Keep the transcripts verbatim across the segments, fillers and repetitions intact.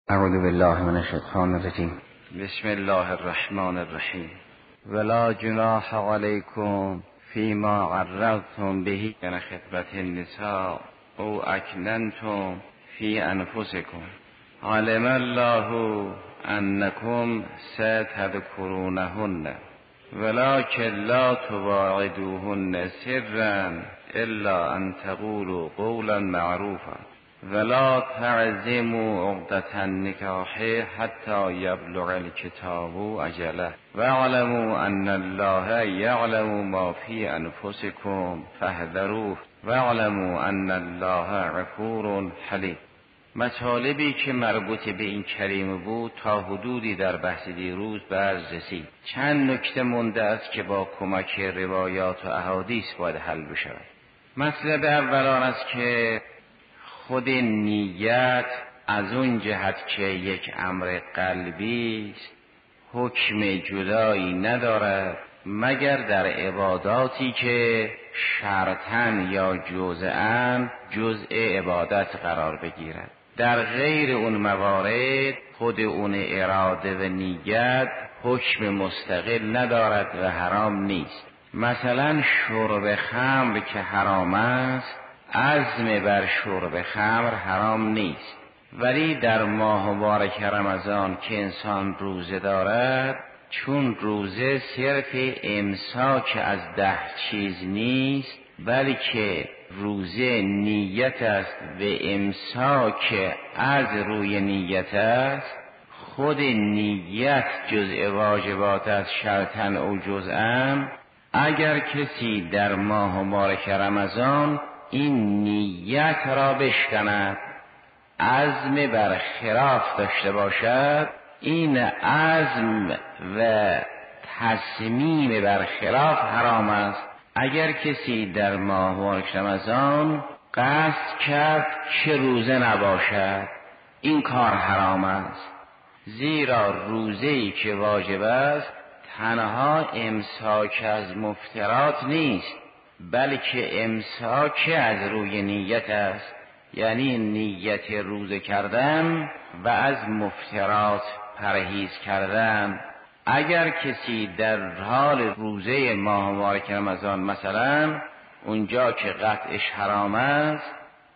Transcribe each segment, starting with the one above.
اعوذ بالله من الشیطان الرجیم. بسم الله الرحمن الرحیم. ولا جناح علیکم فیما عرضتم به من خطبة النساء او اکننتم فی انفسکم علم الله انکم ستذکرونهن ولکن لا تواعدوهن سرا الا ان تقولوا قولا معروفا ولا تعزموا عقدة النکاح حتی یبلغ الکتاب اجله واعلموا ان الله یعلم ما فی انفسکم فاحذروه واعلموا ان الله غفور حلیم. مطالبی که مربوط به این کلمه بود تا حدودی در بحث دیروز به عرض رسید. چند نکته مونده است که با کمک روایات و احادیث باید حل بشود. مطلب اول آن است که خود نیت از اون جهت که یک امر قلبی است حکم جدایی ندارد مگر در عباداتی که شرطاً یا جزءاً جزء عبادت قرار بگیرد. در غیر اون موارد خود اون اراده و نیت حکم مستقل ندارد و حرام نیست. مثلا شرب خمر که حرام است، عزم بر شرب خمر حرام نیست، ولی در ماه مبارک رمضان که انسان روزه دارد، چون روزه صرف امساک از ده چیز نیست بلکه روزه نیت است و امساک از روی نیت است، خود نیت جزء واجبات از شرطاً او جزءاً. اگر کسی در ماه مبارک رمضان این نیت را بشکند، عزم بر خلاف داشته باشد، این عزم و تصمیم بر خلاف حرام است. اگر کسی در ماه مبارک رمضان قصد کرد که روزه نباشد، این کار حرام است، زیرا روزه‌ای که واجب است تنها امساک از مفطرات نیست بلکه امساک از روی نیت است، یعنی نیت روزه کردن و از مفطرات پرهیز کردن. اگر کسی در حال روزه ماه مبارک رمضان مثلا اونجا که قطعش حرام است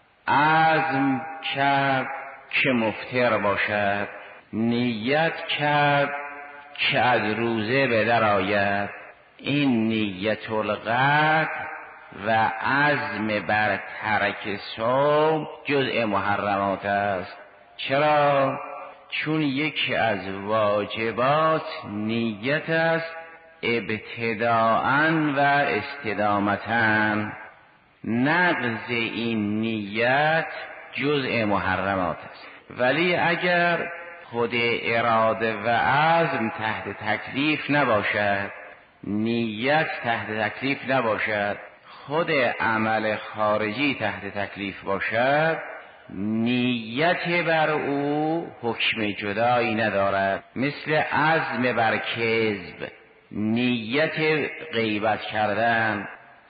عزم کرد که مفطر باشد، نیت کرد که از روزه به در آید، این نیت القطع و عزم بر ترک صوم جزء محرمات است. چرا؟ چون یکی از واجبات نیت است ابتداءً و استدامتاً. نقض این نیت جزء محرمات است. ولی اگر خود اراده و عزم تحت تکلیف نباشد، نیت تحت تکلیف نباشد، خود عمل خارجی تحت تکلیف باشد، نیت بر او حکم جدایی ندارد. مثل عزم بر کذب، نیت غیبت کردن،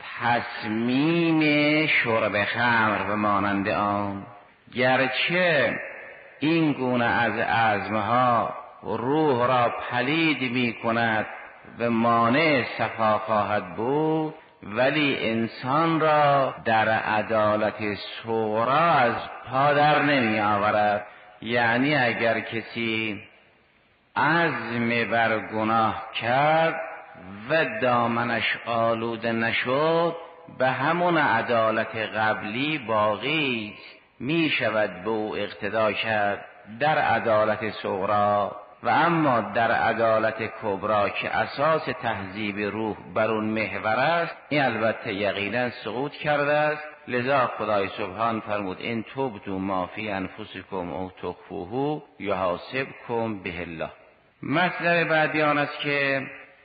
تصمیم شرب خمر و مانند آن. گرچه این گونه از عزمها روح را پلید می کند و مانع صفا خواهد بود، ولی انسان را در عدالت صغری از پا در نمی آورد. یعنی اگر کسی عزم بر گناه کرد و دامنش آلوده نشد، به همون عدالت قبلی باقی است، می شود به او اقتدا کرد در عدالت صغری. و اما در عدالت کبری که اساس تهذیب روح بر اون محور است، این البته یقینا سقوط کرده است. لذا خدای سبحان فرمود ان تبدوا ما فی انفسکم او تخفوه یحاسبکم به الله. مطلب بعدی آن است که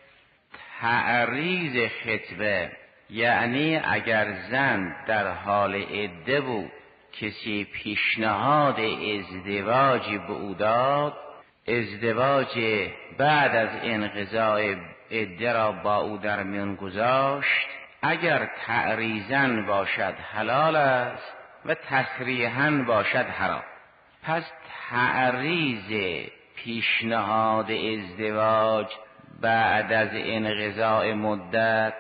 تعریض خطبه، یعنی اگر زن در حال عده بود کسی پیشنهاد ازدواجی به او داد، ازدواج بعد از انقضاء عده را با او در میان گذاشت، اگر تعریضاً باشد حلال است و تصریحاً باشد حرام. پس تعریض پیشنهاد ازدواج بعد از انقضاء مدت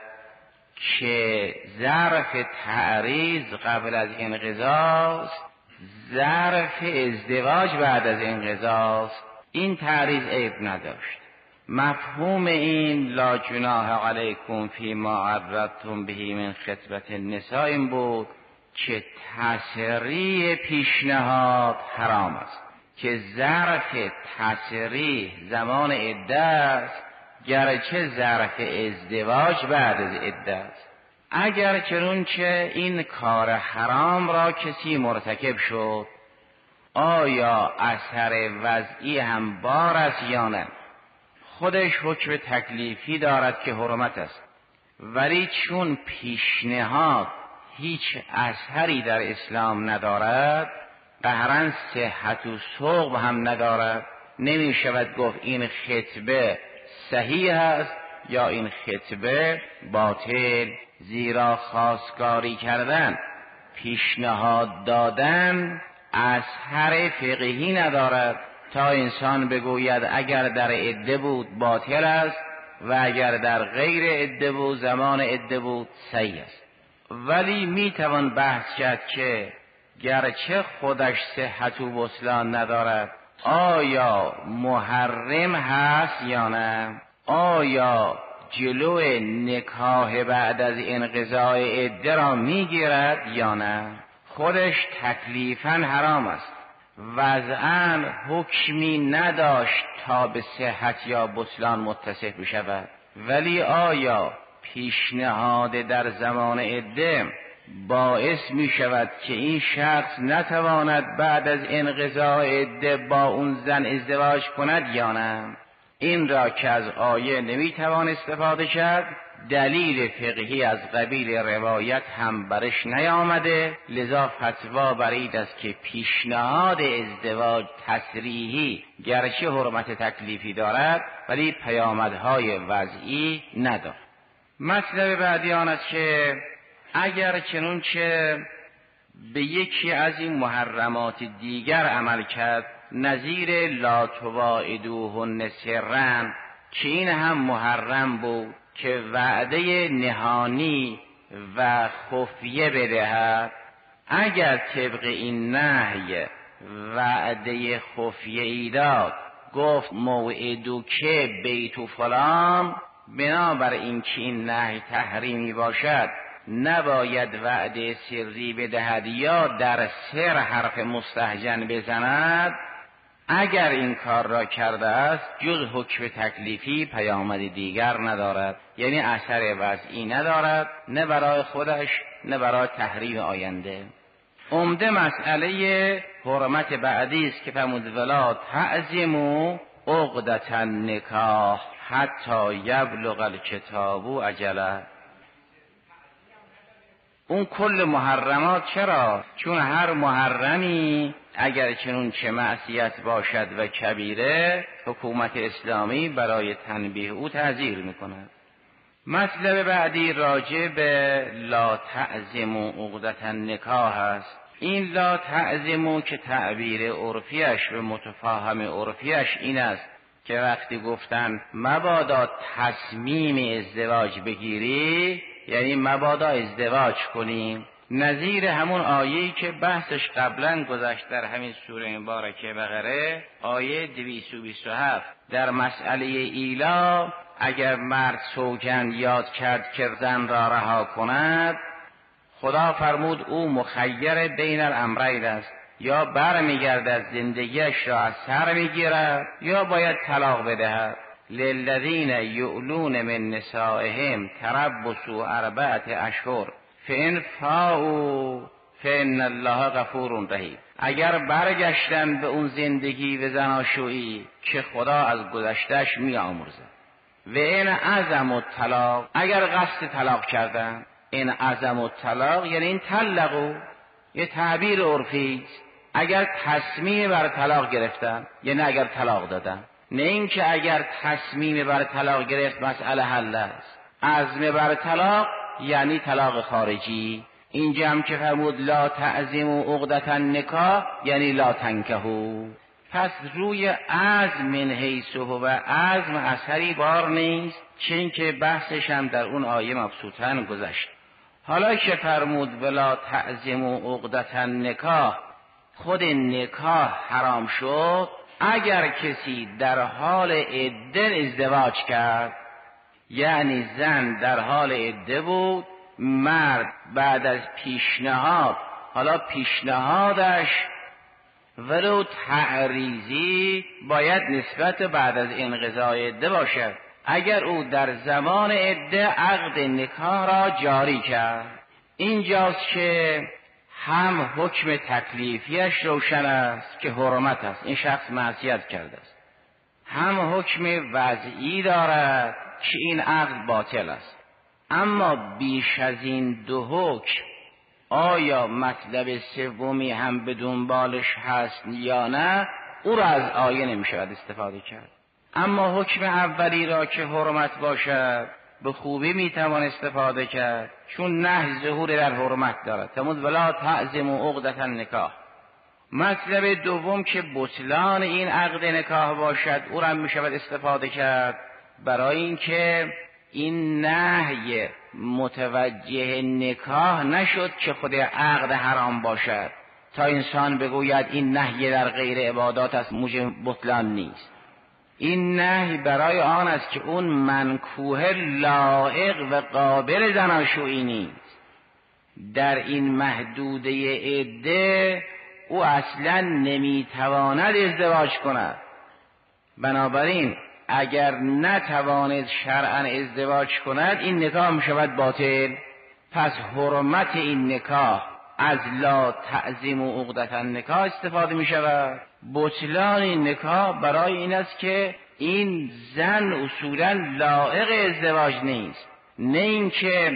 که ظرف تعریض قبل از انقضاست، ظرف ازدواج بعد از انقضاست، این تعریض عیب نداشت. مفهوم این لا جناح علیکم فیما عرضتم به من خطبة النساء این بود که تسریع پیشنهاد حرام است، که ظرف تسریع زمان عده است، گرچه ظرف ازدواج بعد از عده است. اگر چنانچه این کار حرام را کسی مرتکب شد، آیا اثر وضعی هم بار است یا نه؟ خودش حکم تکلیفی دارد که حرمت است، ولی چون پیشنهاد هیچ اثری در اسلام ندارد، قهرن صحت و سوق هم ندارد، نمی شود گفت این خطبه صحیح است یا این خطبه باطل، زیرا خواستگاری کردن، پیشنهاد دادن اثر فقهی ندارد تا انسان بگوید اگر در عده بود باطل است و اگر در غیر عده بود، زمان عده بود، صحیح است. ولی میتوان بحث کرد که گرچه خودش صحت و بطلان ندارد، آیا محرم هست یا نه؟ آیا جلو نکاح بعد از انقضاء عده را میگیرد یا نه؟ خودش تکلیفاً حرام است، وضعاً حکمی نداشت تا به صحت یا بطلان متصف بشود، ولی آیا پیشنهاد در زمان عده باعث می شود که این شخص نتواند بعد از انقضاء عده با اون زن ازدواج کند یا نه؟ این را که از آیه نمی توان استفاده کرد، دلیل فقهی از قبیل روایت هم برش نیامده، لذا فتوا بر این است که پیشنهاد ازدواج تصریحی گرچه حرمت تکلیفی دارد ولی پیامدهای وضعی ندارد. مطلب بعدی آن است که اگر چنانچه به یکی از این محرمات دیگر عمل کرد، نظیر لا تواعدوهن سرا که این هم محرم بود که وعده نهانی و خفیه بدهد، اگر طبق این نهی وعده خفیه ای داد، گفت موعدو که بیت فلان، بنابر این که این نهی تحریمی باشد نباید وعده سری بدهد یا در سر حرف مستهجن بزند. اگر این کار را کرده است جز حکم تکلیفی پیامد دیگر ندارد، یعنی اثر وضعی ندارد، نه برای خودش نه برای تحریم آینده. عمده مسئله حرمت بعدی است که فرمود ولا تعزموا عقدة النکاح حتی یبلغ الکتاب اجله. اون کل محرمات. چرا؟ چون هر محرمی اگر چنون چه معصیت باشد و کبیره، حکومت اسلامی برای تنبیه او تعزیر میکند. مطلب بعدی راجع به لا تعزموا عقدة النکاح است. این لا تعزموا که تعبیر عرفیش و متفاهم عرفیش این است که وقتی گفتن مبادا تصمیم ازدواج بگیری، یعنی مبادا ازدواج کنیم، نظیر همون آیه‌ای که بحثش قبلا گذشت در همین سوره مبارکه بقره، آیه دویست و بیست و هفت، در مسئله ایلا اگر مرد سوگند یاد کرد که زن را رها کند، خدا فرمود او مخیر بین الامرین است، یا بر میگردد زندگیش را از سر میگیرد یا باید طلاق بدهد. للذین یؤلون من نسائهم تربص اربعة اشهر فإن فاؤوا فإن الله غفور رحیم. اگر برگشتن به اون زندگی و زناشویی که خدا از گذشتهش می آمرزد، و این عزم الطلاق، اگر قصد طلاق کردن، این عزم الطلاق یعنی این طلقو، یه تعبیر عرفی است. اگر تصمیم بر طلاق گرفتن یعنی اگر طلاق دادن، نه اینکه اگر تصمیم بر طلاق گرفت مسئله حل است. عزم بر طلاق یعنی طلاق خارجی، اینجا هم که فرمود لا تعزموا عقدة النکاح یعنی لا تنکحوا. پس روی عزم من حیث هو عزم اثری بار نیست، چون که بحثش هم در اون آیه مبسوطاً گذشت. حالا که فرمود ولا تعزموا عقدة النکاح، خود نکاح حرام شد اگر کسی در حال عده ازدواج کرد، یعنی زن در حال عده بود، مرد بعد از پیشنهاد، حالا پیشنهادش ولو تعریضی باید نسبت بعد از انقضای عده باشد. اگر او در زمان عده عقد نکاح را جاری کرد، اینجاست که هم حکم تکلیفیش روشن است که حرمت است، این شخص معصیت کرده است، هم حکم وضعی دارد که این عقد باطل است. اما بیش از این دو حکم آیا مطلب سومی هم به دنبالش هست یا نه، او را از آیه نمی شود استفاده کرد. اما حکم اولی را که حرمت باشد به خوبی می توان استفاده کرد، چون نه ظهور در حرمت دارد. تمود ولا تعزموا عقدة النکاح. مطلب دوم که بطلان این عقد نکاح باشد، او را می شود استفاده کرد برای اینکه این نهی متوجه نکاح نشد که خود عقد حرام باشد تا انسان بگوید این نهی در غیر عبادات است، موجب بطلان نیست. این نهی برای آن است که اون منکوه لایق و قابل زناشویی نیست. در این محدوده عده او اصلا نمیتواند ازدواج کند. بنابراین اگر نتواند شرعا ازدواج کند، این نکاح میشود باطل. پس حرمت این نکاح از لا تعزموا عقدة النکاح استفاده میشود. بطلان این نکاح برای این است که این زن اصولا لایق ازدواج نیست، نه اینکه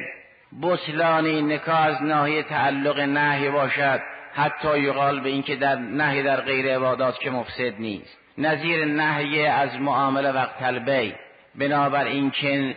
بطلان این نکاح از ناحیه تعلق نهی باشد، حتی یقال به این که در نهی در غیر عبادات که مفسد نیست، نظیر نهی از معامله وقت البیع. بنابر این که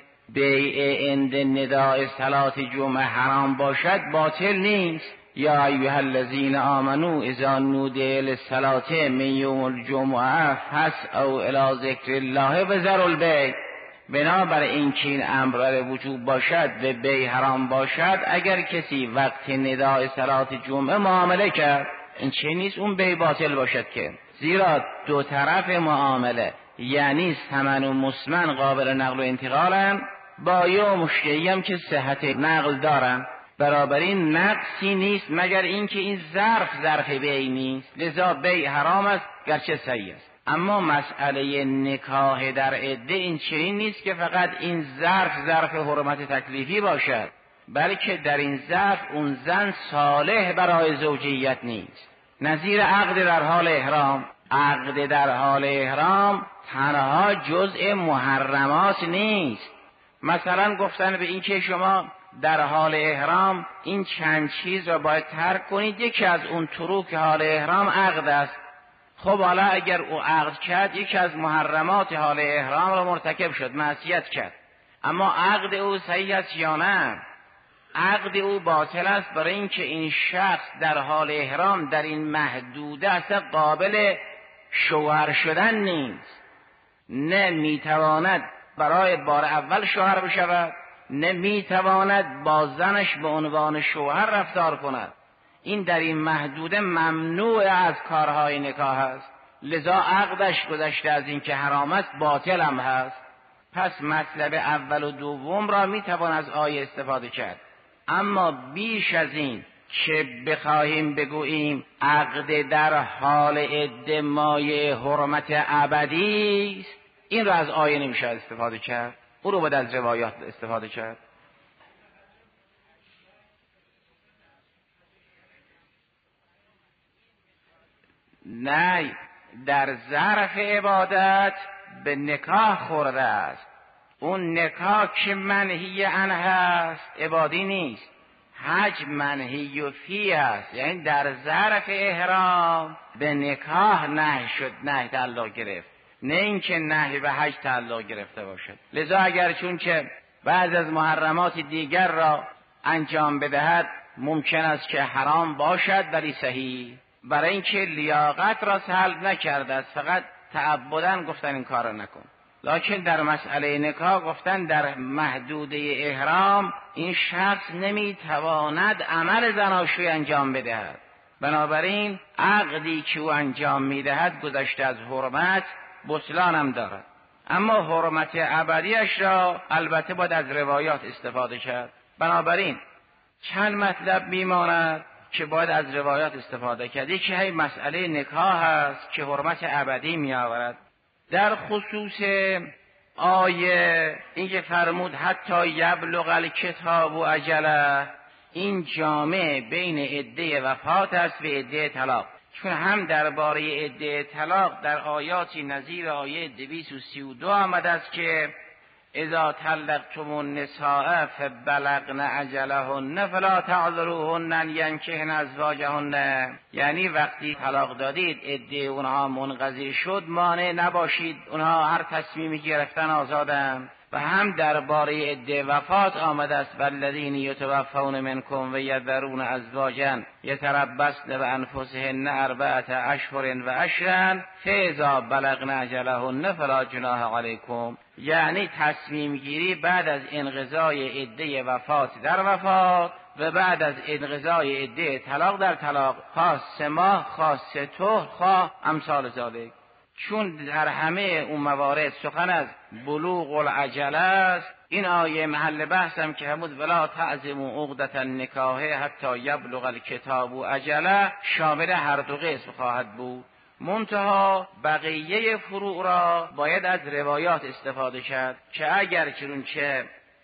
بیع عند نداء صلاة جمعه حرام باشد باطل نیست. یا ایها الذین آمنوا اذا نودی للصلاة من یوم الجمعه فاسعوا الی ذکر الله و ذروا البیع. بنابر این که این امر وجوب باشد و بیع حرام باشد، اگر کسی وقت نداء صلاة جمعه معامله کرد، این چه نیست اون بیع باطل باشد که، زیرا دو طرف معامله یعنی ثمن و مسمن قابل نقل و انتقالن، بایع و مشتری هم که صحت نقل دارن. برابر این نقصی نیست مگر اینکه این ظرف ظرف بیع نیست، لذا بیع حرام است گرچه صحیح است. اما مسئله نکاح در عده این چنین نیست که فقط این ظرف ظرف حرمت تکلیفی باشد، بلکه در این ظرف اون زن صالح برای زوجیت نیست. نظیر عقد در حال احرام، عقد در حال احرام تنها جزء محرمات نیست. مثلا گفتن به این که شما در حال احرام این چند چیز را باید ترک کنید، یکی از اون تروک حال احرام عقد است. خب حالا اگر او عقد کرد، یکی از محرمات حال احرام را مرتکب شد، معصیت کرد، اما عقد او صحیح است یا نه؟ عقد او باطل است، برای اینکه این شخص در حال احرام در این محدوده اصلا قابل شوهر شدن نیست. نه میتواند برای بار اول شوهر بشود، نه میتواند با زنش به عنوان شوهر رفتار کند. این در این محدوده ممنوع از کارهای نکاح است، لذا عقدش گذشته از این که حرام است باطل هم هست. پس مطلب اول و دوم را میتوان از آیه استفاده کرد. اما بیش از این که بخواهیم بگوییم عقد در حال عده مایه حرمت ابدی است، این را از آیه نمیشه استفاده کرد، او رو باید از روایات استفاده کرد. نه، در ظرف عبادت به نکاح خورده است. اون نکاح که منهی عنه است عبادی نیست، حج منهی و فی است، یعنی در ظرف احرام به نکاح نهی شد، نهی تعلق گرفت، نه اینکه نهی به حج تعلق گرفته باشد. لذا اگر چون که بعض از محرمات دیگر را انجام بدهد ممکن است که حرام باشد ولی صحیح، برای اینکه لیاقت را سلب نکرده است، فقط تعبداً گفتن این کار را نکن. لکن در مسئله نکاح گفتن در محدوده احرام این شخص نمیتواند عمل زناشویی انجام بدهد، بنابراین عقدی که او انجام میدهد گذشته از حرمت بطلان هم دارد. اما حرمت ابدیش را البته باید از روایات استفاده کرد. بنابراین چند مطلب میماند که باید از روایات استفاده کرد. یکی همین مسئله نکاح است که حرمت ابدی میآورد. در خصوص آیه اینکه فرمود حتی یبلغ الکتاب و اجله، این جامع بین عده وفات است و عده طلاق، چون هم درباره عده طلاق در آیاتی نظیر آیه دویست و سی و دو آمده است که اذا طلقتم النساء فبلغن اجلهن فلا تعذروهن ان ينكحن ازواجهن، یعنی وقتی طلاق دادید عده اونها منقضی شد مانع نباشید، اونها هر تصمیمی گرفتن آزادند. و هم درباره عده وفات آمده است والذین یتوفون منکم و یذرون ازواجا یتربصن بانفسهن اربعة اشهر و عشرا فاذا بلغن اجلهن فلا جناح علیکم، یعنی تصمیم گیری بعد از انقضای عده وفات در وفات و بعد از انقضای عده طلاق در طلاق، خاص سه ماه خاص تو خواه امثال ذالک. چون در همه اون موارد سخن از بلوغ العجله است، این آیه محل بحثم که همود ولا تعزموا عقدة النکاح حتی یبلغ الکتاب و اجله شامل هر دو قسم خواهد بود. منتها بقیه فروع را باید از روایات استفاده کرد که اگر چنانچه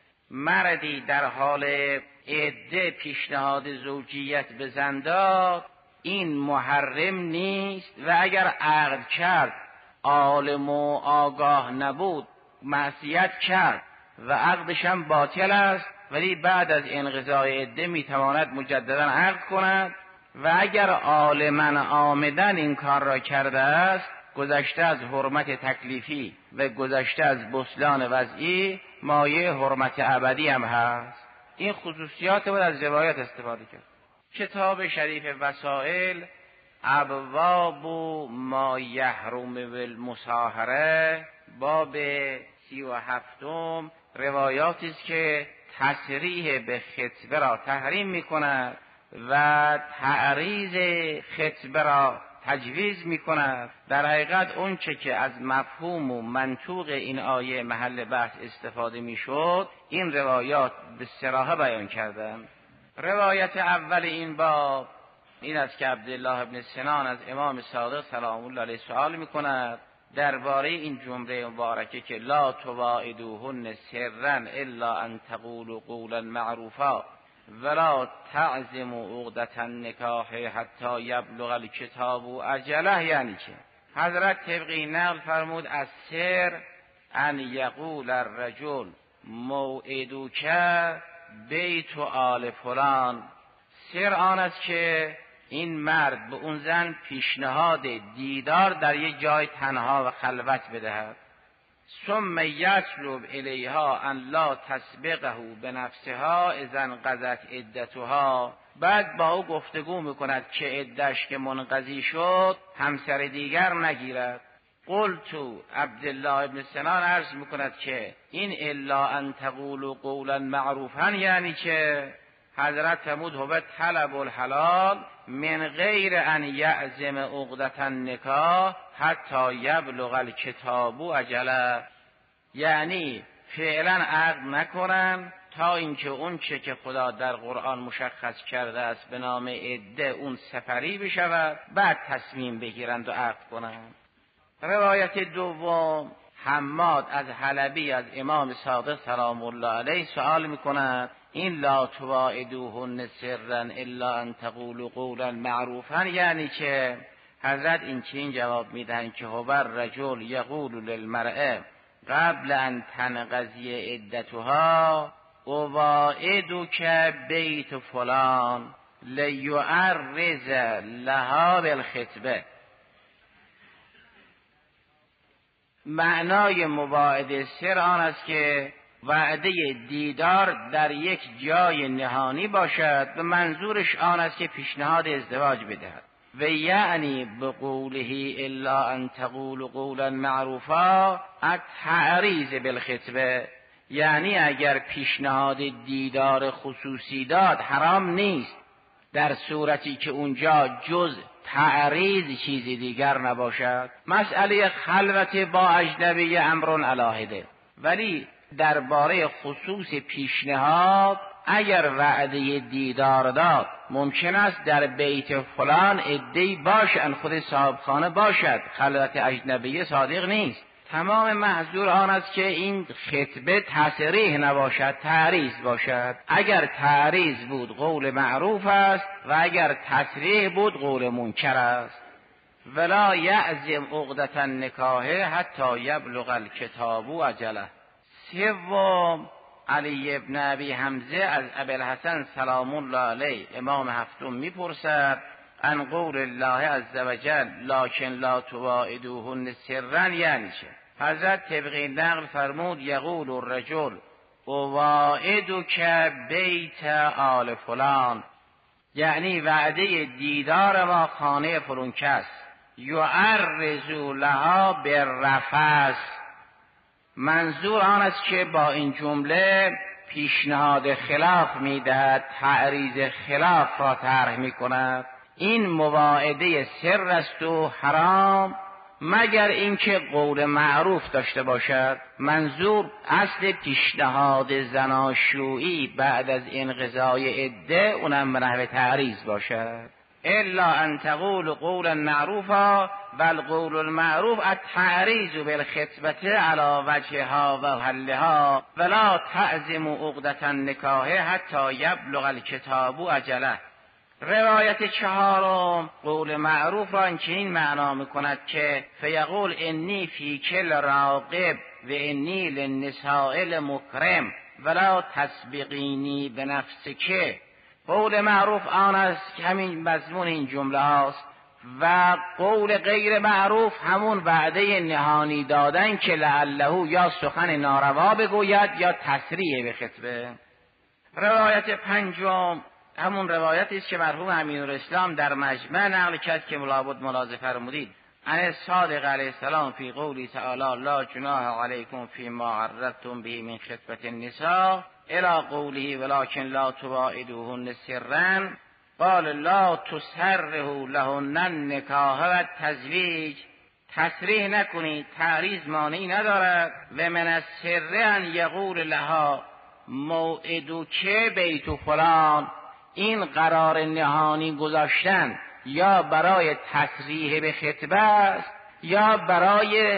مردی در حال عده پیشنهاد زوجیت به زن داد این محرم نیست، و اگر عقد کرد عالم و آگاه نبود معصیت کرد و عقدش هم باطل است، ولی بعد از انقضای عده میتواند مجددا عقد کند. و اگر عالما عامدن این کار را کرده است گذشته از حرمت تکلیفی و گذشته از بطلان وضعی مایه حرمت ابدی هم هست. این خصوصیات باید از روایت استفاده کرد. کتاب شریف وسائل ابواب ما یحرم بالمصاهره باب سی و هفتم روایاتی است که تصریح به خطبه را تحریم می کند و تعریض خطبه را تجویز می کند. در حقیقت اون چه که از مفهوم و منطوق این آیه محل بحث استفاده می شد این روایات به صراحت بیان کردند. روایت اول این باب این است که عبدالله ابن سنان از امام صادق سلام الله علیه سوال می کند درباره این جمله مبارکه که لا تواعدوهن سرا الا ان تقولوا قولا معروفا ولا تعزموا عقدة النکاح حتی یبلغ الکتاب اجله. یعنی چه؟ حضرت طبقی نقل فرمود از سر ان یقول الرجل موعدوک بیت آل فلان، سر آن است که این مرد به اون زن پیشنهاد دیدار در یک جای تنها و خلوت بدهد. ثم یطلب الیها ان لا تسبقه بنفسها اذا انقضت عدتها، بعد با او گفتگو میکند که عدتش که منقضی شد همسر دیگر نگیرد. قلت عبدالله ابن سنان عرض میکند که این الا ان تقولوا قولا معروفا یعنی که حضرت فرمود هو طلب الحلال من غیر ان یعزم عقدة النکاح حتی یبلغ الکتاب اجله، یعنی فعلا عقد نکنن تا اینکه اون چه که خدا در قرآن مشخص کرده است به نام عده اون سپری بشود، بعد تصمیم بگیرند و عقد کنند. روایت دوم حماد از حلبی از امام صادق سلام الله علیه سوال میکند این لا تواعدوهن سرا الا ان تقولوا قولا معروفا یعنی که حضرت این چین جواب میدن که هو الرجل یقول للمرأه قبل ان تنقضی عدتها اواعدک بیت فلان لیعرض لها بالخطبه. معنای مواعده سر آن است که وعده دیدار در یک جای نهانی باشد و منظورش آن است که پیشنهاد ازدواج بدهد. و یعنی بقوله الا ان تقول قولا معروفا التعریض بالخطبه، یعنی اگر پیشنهاد دیدار خصوصی داد حرام نیست، در صورتی که اونجا جز تعریض چیزی دیگر نباشد. مسئله خلوت با اجنبی امر علاهده، ولی درباره خصوص پیشنهاد اگر وعده دیدار داد ممکن است در بیت فلان عده‌ای باشند، خود صاحب خانه باشد، خلوت اجنبی صادق نیست. تمام محظور آن است که این خطبه تصریح نباشد، تعریض باشد. اگر تعریض بود قول معروف است و اگر تصریح بود قول منکر است. ولا یعزم عقدة النکاح حتی یبلغ الکتاب اجله. سوم، علی ابن ابی حمزه از ابوالحسن سلام الله علیه امام هفتم میپرسد عن قول الله عز وجل لکن لا تواعدوهن سرا، یعنی چه؟ حضرت طبقی نقل فرمود یقول الرجل اواعدک بیت آل فلان، یعنی وعده دیدار ما خانه فلان کس، یعرض لها بالرفث، منظور آن است که با این جمله پیشنهاد خلاف میدهد، تعریض خلاف را طرح میکند. این مواعده سر است و حرام مگر اینکه قول معروف داشته باشد. منظور اصل پیشنهاد زناشویی بعد از انقضای عده اونم به نحو تعریض باشد. الا ان تقول قولا معروفا و القول المعروف التعریض بالخطبه علی وجهها و حلها ولا تعزم عقدة النکاح حتی یبلغ الکتاب اجله. روایت چهارم قول معروف را این معنا میکند که فیقول انی فی کل راغب و انی للنساء مکرم ولا تسبقینی بنفسک. قول معروف آن است که همین مضمون این جمله هاست و قول غیر معروف همون وعده نهانی دادن که لعله یا سخن ناروا بگوید یا تصریح به خطبه. روایت پنجم همون روایتی است که مرحوم امینالاسلام در مجمع نقل کرد که ملابد ملاحظه فرمودید عن الصادق علیه السلام فی قولی تعالی لا جناح علیکم فیما عرضتم به من خطبة النساء الی قوله ولکن لا تواعدوهن سرا قال لا تسره لهن النکاح و التزویج. تصریح نکنید، تعریض مانعی ندارد. و من السر ان یقول لها موعدک بیت فلان، این قرار نهانی گذاشتن یا برای تصریح به خطبه است یا برای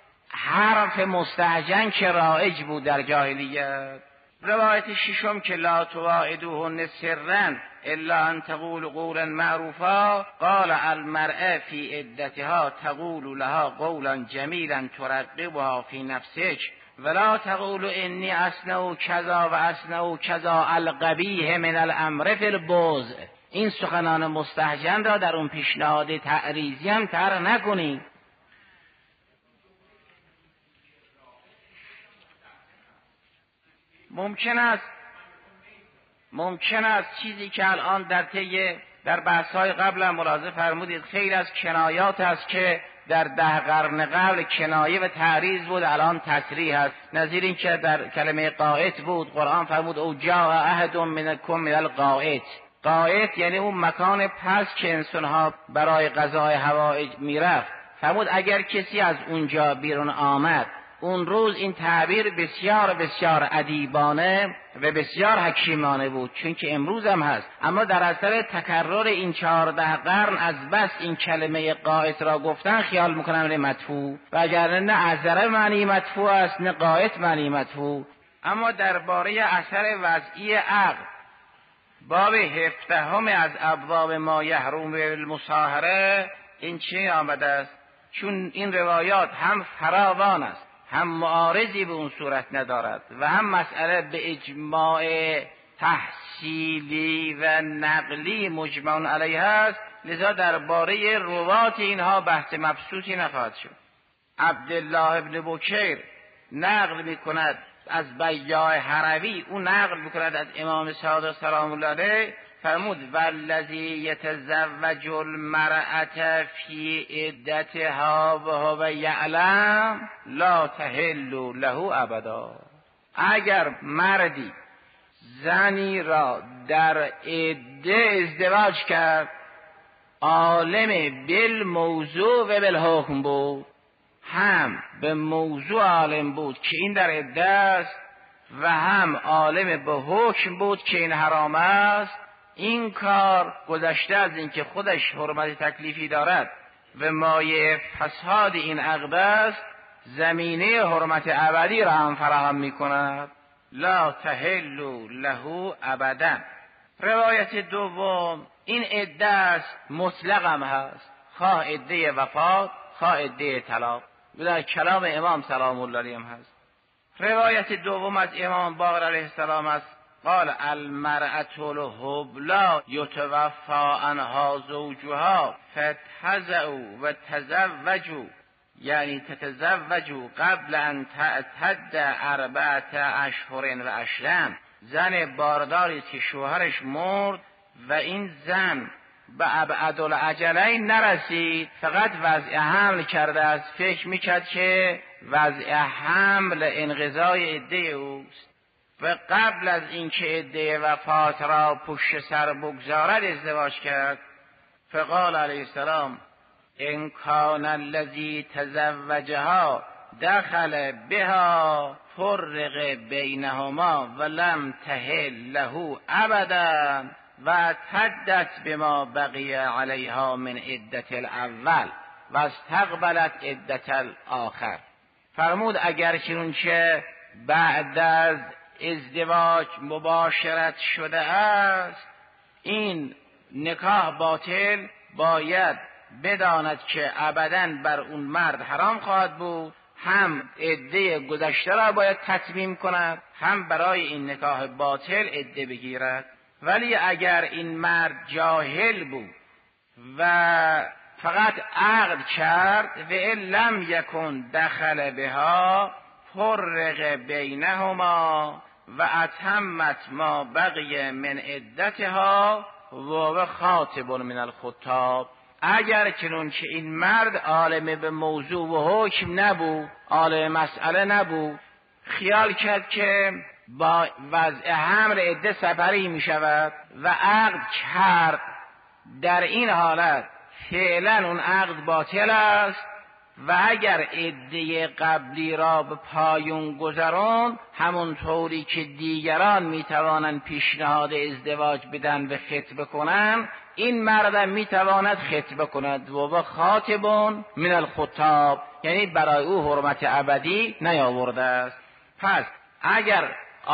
حرف مستهجن که رایج بود در جاهلیت. روایت ششم که لا تواعدوهن سرا الا ان تقول قولا معروفا قال المرأة فی عدتها تقول لها قولا جمیلا ترقبها فی نفسک ولا تقول انی اصنع کذا و اصنع کذا القبیح من الامر فی البوز. این سخنان مستهجن را در اون پیشنهاد تعریضی هم طرح نکنید. ممکن است ممکن است چیزی که الان در طی در بحث‌های قبل هم ملاحظه فرمودید خیلی از کنایات است که در ده قرن قبل کنایه و تعریض بود، الان تصریح است. نظیر این که در کلمه قائت بود قرآن فرمود او جاء احد منکم من القائت. قائت یعنی اون مکان پس که انسان‌ها برای قضای حوائج میرفت. فرمود اگر کسی از اونجا بیرون آمد. اون روز این تعبیر بسیار بسیار ادیبانه و بسیار حکیمانه بود، چون که امروز هم هست، اما در اثر تکرار این چهارده قرن از بس این کلمه قائت را گفتن خیال میکنن نه مدفوع، و اگر نه عذره معنی مدفوع است نه قائت معنی مدفوع. اما درباره اثر وضعی عقل باب هفدهم از ابواب ما یحرم بالمصاهره این چه آمده است؟ چون این روایات هم فراوان است، هم معارضی به اون صورت ندارد و هم مسئله به اجماع تحصیلی و نقلی مجمع علیه است، لذا درباره روات اینها بحث مبسوطی نخواهد شد. عبدالله ابن بکیر نقل می کند از بیاع هروی او نقل میکند از امام صادق سلام الله علیه، فرمود والذی یتزوج المرأة فی عدتها وهو یعلم لا تحل له ابدا. اگر مردی زنی را در عده ازدواج کرد، عالم بالموضوع و بالحکم بود، هم به موضوع عالم بود که این در عده است و هم عالم به حکم بود که این حرام است، این کار گذشته از اینکه خودش حرمت تکلیفی دارد و مایه فساد این عقد است، زمینه حرمت ابدی را هم فراهم می کند. لا تحل له ابدا. روایت دوم، این عده است مطلق هم هست، خواه عده وفات خواه عده طلاق، در کلام امام سلام الله علیه هم هست. روایت دوم از امام باقر علیه السلام است، قال المرأة الحبلی یتوفی عنها زوجها فتحزعوا و تزوجوا، یعنی تتزوجوا قبل ان تعتد اربعة اشهر و عشرا. زن بارداری که شوهرش مرد و این زن به ابعد الاجلین نرسید، فقط وضع حمل کرده است، فکر میکرد که وضع حمل انقضای عده اوست و قبل از اینکه عده وفات را پشت سر بگذارد ازدواج کرد. فقال علیه السلام ان کان الذی تزوجها دخل بها فرق بینهما ولم تحل له ابدا و اعتدت بما بقی علیها من عدت الاول و استقبلت عدت الاخر. فرمود اگر چنانچه بعد از ازدواج مباشرت شده است، این نکاح باطل، باید بداند که ابداً بر اون مرد حرام خواهد بود، هم عده گذشته را باید تتمیم کند، هم برای این نکاح باطل عده بگیرد. ولی اگر این مرد جاهل بود و فقط عقد کرد و ان لم یکن دخل بها فرق بینهما و اتمت ما بقی من عدتها و خاطب من الخطاب. اگر چنانچه این مرد عالم به موضوع و حکم نبود، عالم مسئله نبود، خیال کرد که با وضع حمل عده سپری می شود و عقد کرد، در این حالت فعلا اون عقد باطل است و اگر عده قبلی را به پایان گذران، همون طوری که دیگران می توانند پیشنهاد ازدواج بدن و خطبه کنند، این مردم می تواند خطبه کند و خاطبون من الخطاب، یعنی برای او حرمت ابدی نیاورده است. پس اگر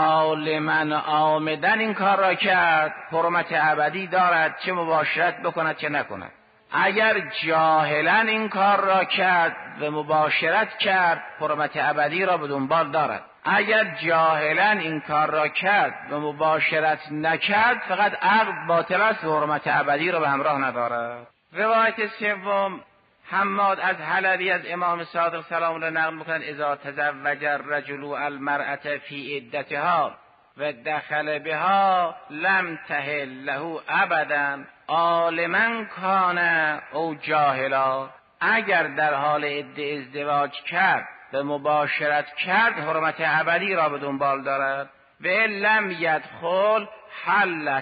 عالماً آمدن این کار را کرد، حرمت ابدی دارد، چه مباشرت بکند چه نکند. اگر جاهلاً این کار را کرد و مباشرت کرد، حرمت ابدی را به دنبال دارد. اگر جاهلاً این کار را کرد و مباشرت نکرد، فقط عقد باطل است و حرمت ابدی را به همراه ندارد. روایت سوم، حماد از حلبی از امام صادق سلام الله نقل می‌کند اذا تزوج الرجل المرأة فی عدتها و دخل بها لم تحل له ابدا عالما کان او جاهلا. اگر در حال عده ازدواج کرد و مباشرت کرد، حرمت ابدی را به دنبال دارد. و لم یدخل حلت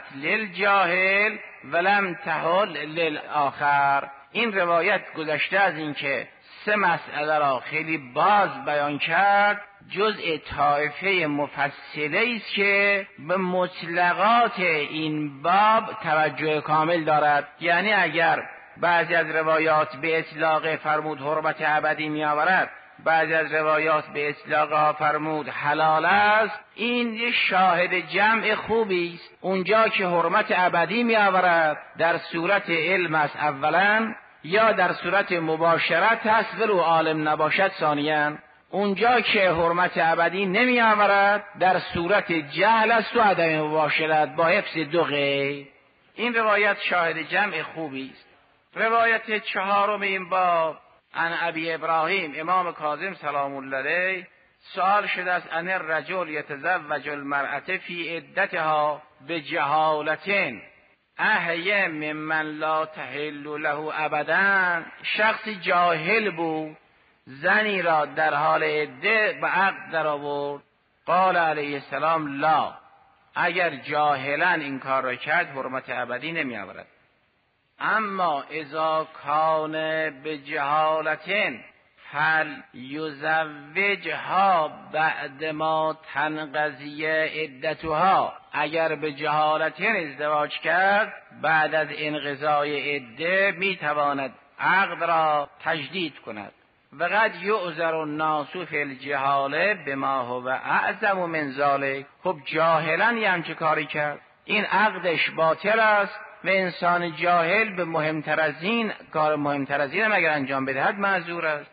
للجاهل ولم تحل للآخر. این روایت گذشته از این که سه مسئله را خیلی باز بیان کرد، جزء طایفه مفصله است که به مطلقات این باب توجه کامل دارد. یعنی اگر بعضی از روایات به اطلاق فرمود حرمت ابدی می آورد، بعضی از روایات به اطلاق فرمود حلال است، این یک شاهد جمع خوبی است. اونجا که حرمت ابدی می آورد در صورت علم است اولا، یا در صورت مباشرت هست ولو عالم نباشد ثانیاً. اونجا که حرمت ابدی نمی آورد در صورت جهل است و عدم مباشرت با حفظ دو قید. این روایت شاهد جمع خوبی است. روایت چهارم این باب، عن ابی ابراهیم امام کاظم سلام الله علیه، سوال شده است ان الرجل یتزوج المرأة فی عدتها بجهالتین احیه ممن لا تحل له ابدا. شخصی جاهل بود زنی را در حال عده به عقد در آورد. قال علیه السلام لا، اگر جاهلا این کار را کرد حرمت ابدی نمی آورد. اما اذا کان بجهالتین هل یزوجها بعد ما تنقضی عدتها، اگر به جهالتین ازدواج کرد بعد از انقضای عده میتواند عقد را تجدید کند. و قد یعذر الناس فی الجهاله بما هو اعظم من ذلک. خب جاهلا یه همچه کاری کرد، این عقدش باطل است و انسان جاهل به مهمتر از این کار مهمتر از این هم اگر انجام بدهد معذور است.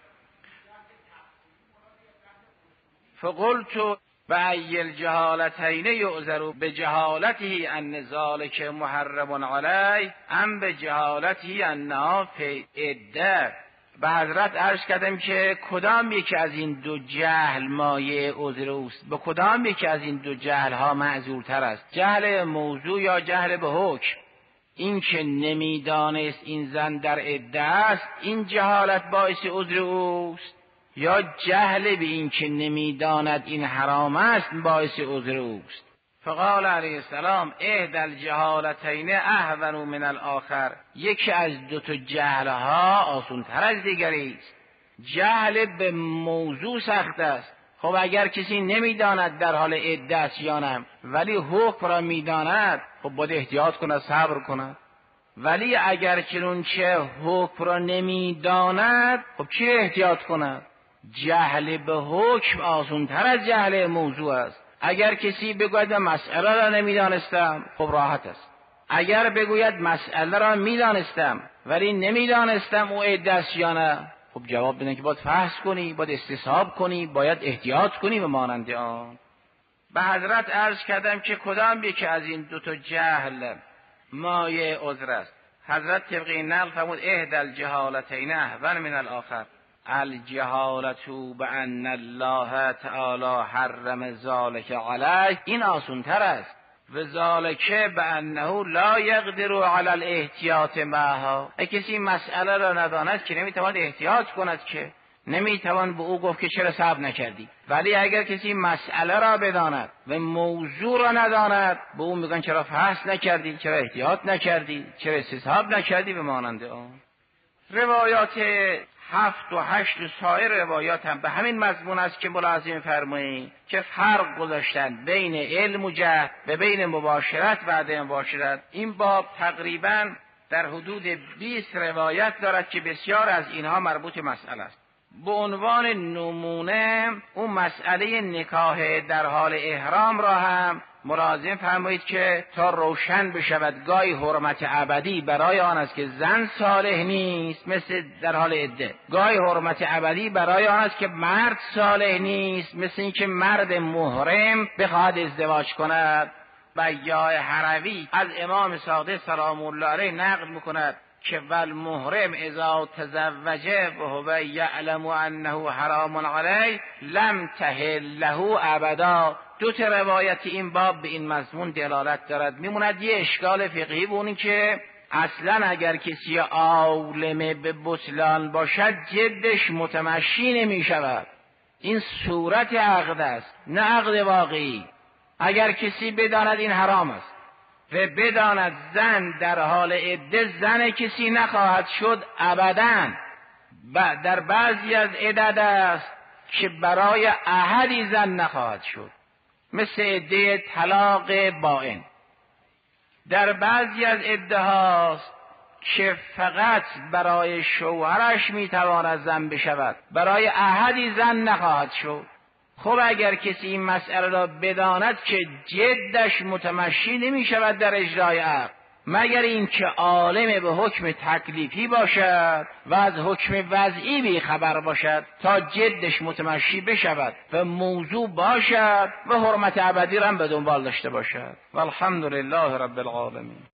فقلت بأی الجهالتین یعذر بجهالته ان ذلک محرم علیه ام بجهالته انها فی عده. به حضرت عرض کردم که کدام یکی از این دو جهل مایه عذر اوست، به کدام یکی از این دو جهل ها معذورتر است، جهل موضوع یا جهل به حکم؟ این که نمیدانست این زن در عده است این جهالت باعث عذر اوست، یا جهل به این که نمیداند این حرام است باعث عذر اوست؟ فقال علیه السلام احدى الجهالتین اهون من الاخر. یکی از دو تا جهل ها آسان تر از دیگری است. جهل به موضوع سخت است. خب اگر کسی نمیداند در حال عده است یا نه ولی حکم را میداند، خب باید احتیاط کند، صبر کند. ولی اگر چنانچه حکم را نمیداند، خب چی احتیاط کند؟ جهل به حکم آسان تر از جهل موضوع است. اگر کسی بگوید مسئله را نمیدانستم، خب راحت است. اگر بگوید مسئله را میدانستم ولی نمیدانستم او عده است یا نه، خب جواب بدن که باید فحص کنی، باید استصحاب کنی، باید احتیاط کنی و مانند آن. به حضرت عرض کردم که کدام یکی از این دو تا جهل مایه عذر است. حضرت طبق این نقل فرمود احدى الجهالتین اهون من الاخر. الجهالة بأن الله تعالی حرم ذلك علیه، این آسان تر است. و ذلك بأنه لا یقدر علی الاحتیاط معها. کسی مسئله را نداند که نمیتواند احتیاط کند، که نمیتوان به او گفت که چرا صبر نکردی. ولی اگر کسی مسئله را بداند و موضوع را نداند، به او میگن چرا فحص نکردی، چرا احتیاط نکردی، چرا استصحاب نکردی به مانند آن. روایات هفت و هشت و سایر روایات هم به همین مضمون است که ملاحظه فرمایید که فرق گذاشتن بین علم و جهل و بین مباشرت و عدم مباشرت. این باب تقریبا در حدود بیست روایت دارد که بسیار از اینها مربوط مسئله است. به عنوان نمونه اون مسئله نکاح در حال احرام را هم ملاحظه فرمایید که تا روشن بشود گاهی حرمت ابدی برای آن است که زن صالح نیست مثل در حال عده، گاهی حرمت ابدی برای آن است که مرد صالح نیست مثل اینکه مرد محرم بخواهد ازدواج کند. بیاع حروی از امام صادق سلام الله علیه نقل میکند که والمحرم اذا تزوجه و هو یعلم انه حرام علیه لم تحل له ابدا. دو تا روایت این باب به این مضمون دلالت دارد. میموند یه اشکال فقهی به اون که اصلا اگر کسی عالم به بطلان باشد جدش متمشی نمی شود. این صورت عقد است نه عقد واقعی. اگر کسی بداند این حرام است و بداند زن در حال عده زن کسی نخواهد شد ابداً، در بعضی از عدد است که برای احدی زن نخواهد شد، مثل عده طلاق بائن. در بعضی از عده هاست که فقط برای شوهرش میتواند زن بشود، برای احدی زن نخواهد شد. خب اگر کسی این مسئله را بداند که جدش متمشی نمی شود در اجرای عقد مگر اینکه عالم به حکم تکلیفی باشد و از حکم وضعی بی خبر باشد تا جدش متمشی بشود و موضوع باشد و حرمت ابدی را هم به دنبال داشته باشد. والحمد لله رب العالمین.